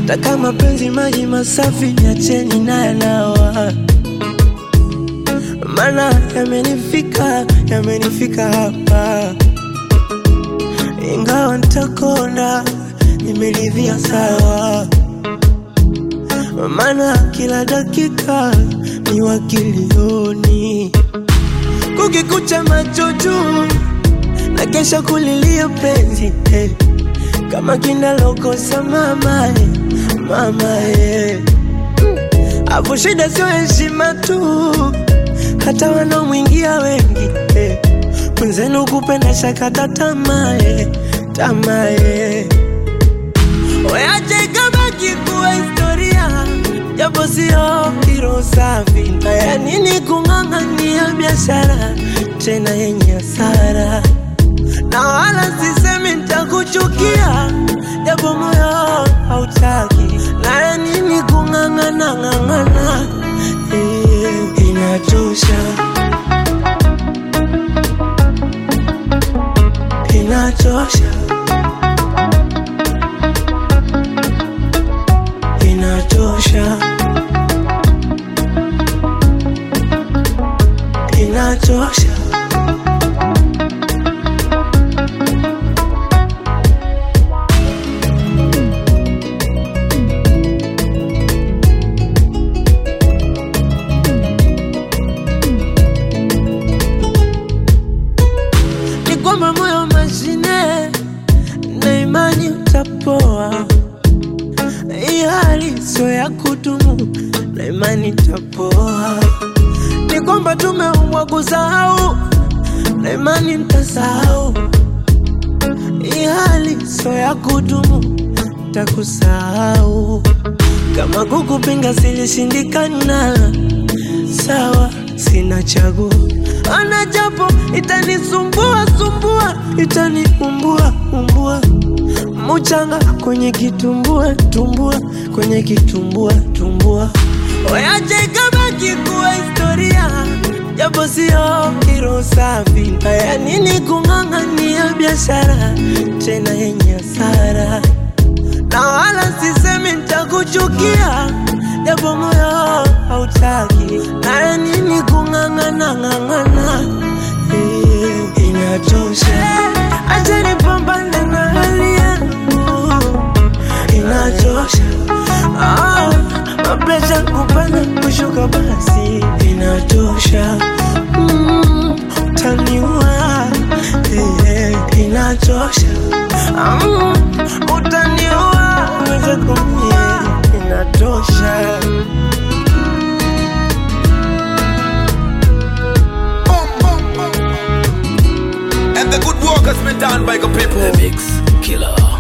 Taka mapenzi maji masafi niacheni na yanawa. Mana yamenifika hapa. Ingawa nitakona nimeridhia sawa. Mana kila dakika ni wakilioni. Kukikucha macho juu na kesha kulilia penzi, hey. Kama kinalokosa mama, Afu shida sio heshima tu, hata wanaomwingia wengi, hey. Mwenzenu kupenda shakata tamaa, Weache kabaki kuwa historia, japo sio hilo safi. Haya nini kung'ang'ania biashara tena yenye hasara? Na wala sisemi nitakuchukia, japo moyo hautaki. Na nini kung'ang'ana, inachosha. Inachosha. Inachosha. Inachosha. Ni kwamba moyo mashine na imani utapoa. Hii hali sio ya kudumu na imani itapoa. Ni kwamba tumeumbwa kusahau na imani nitasahau. Hii hali sio ya kudumu, nitakusahau. Kama kukupinga silishindikana, sawa sina chaguo. Ana japo itanisumbua, itaniumbua. Mchanga kwenye kitumbua, kwenye kitumbua. Weache kabaki kuwa historia, japo sio hilo safi. Haya nini kung'ang'ania biashara tena yenye hasara? Na wala sisemi nitakuchukia, japo moyo hautaki. Na nini kung'ang'ana, inachosha. Acha nipambane na hali yangu, inachosha. Mapresha kupanda kushuka basi, inachosha. Utaniua, inachosha. Utaniua, uweze kumie, inachosha. And the good work has been done by the people. The Mix Killer.